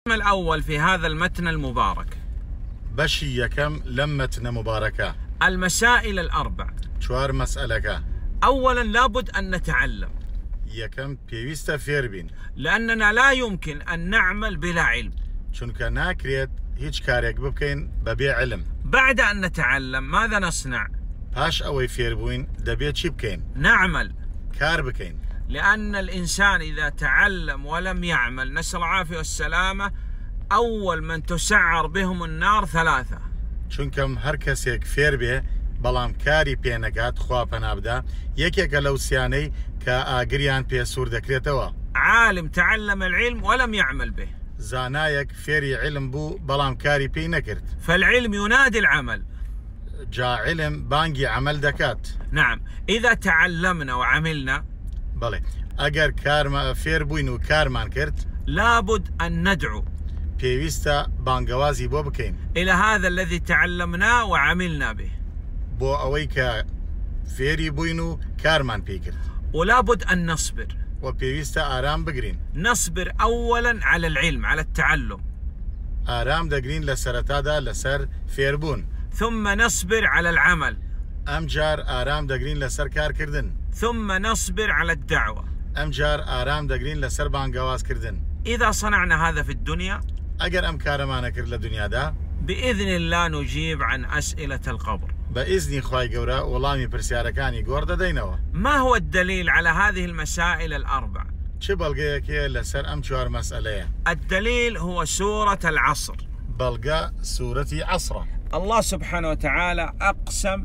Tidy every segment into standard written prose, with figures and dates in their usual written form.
الأول في هذا المتن المبارك بشي يكم لمتنا مباركة المسائل الأربع. شوار مسألك. أولا لابد أن نتعلم، يكم بيويستا فيربين، لأننا لا يمكن أن نعمل بلا علم، چونك ناكريت هيج كاريك ببكين ببيع علم. بعد أن نتعلم ماذا نصنع؟ باش أوي فيربوين دبيت شي بكين، نعمل، كار بكين. لأن الإنسان إذا تعلم ولم يعمل، نسأل العافية والسلامة، أول من تسعر بهم النار ثلاثة. چونكم هر كسيك فيربي بلام كاري بينكات خوا پنابدا يكيك لو سياني كاغريان بي سور دكريتوا. عالم تعلم العلم ولم يعمل به، زانايك فيري علم بو بلام كاري بي نكرت، فالعلم ينادي العمل. جا علم بانجي عمل دكات. نعم، إذا تعلمنا وعملنا بلي اگر كار فيربوين وكارمان كرت لابد أن ندعو بيويستا بانجوازي بو بكين إلى هذا الذي تعلمناه وعملنا به، بو اويكا فيري بوينو كارمان بيكرت. ولابد أن نصبر، وبيويستا آرام بقرين. نصبر أولا على العلم، على التعلم، آرام دقرين لسرتادا لسر فيربون، ثم نصبر على العمل، امجار آرام دقرين لسر كار كردن، ثم نصبر على الدعوة، امجار آرام دقرين لسر بانجواز كردن. إذا صنعنا هذا في الدنيا اگر ام كارمانا كرد لدنيا دا بإذن الله نجيب عن أسئلة القبر. بإذن خواهي قورا والله برسياركاني قوردا دينوا. ما هو الدليل على هذه المسائل الأربع؟ چه بلغيك لسر ام چوار مسألة؟ الدليل هو سورة العصر. بلغا سورة عصرة. الله سبحانه وتعالى أقسم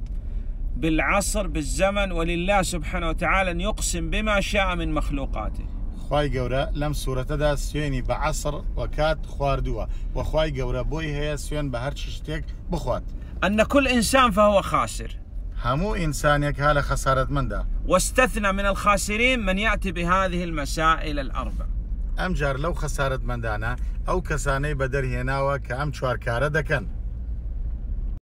بالعصر بالزمن، ولله سبحانه وتعالى أن يقسم بما شاء من مخلوقاته. خواهي قورا لم سورة دا سويني بعصر وكات خواردوا، وخواهي قورا بوي هي سوين بهر ششتك بخوات. أن كل إنسان فهو خاسر، همو إنسانيك هالا خسارة من دا، واستثنى من الخاسرين من يأتي بهذه المسائل الأربع. أمجار لو خسارة من دانا أو كساني بدر هناوا كأم چوار كارة دكن.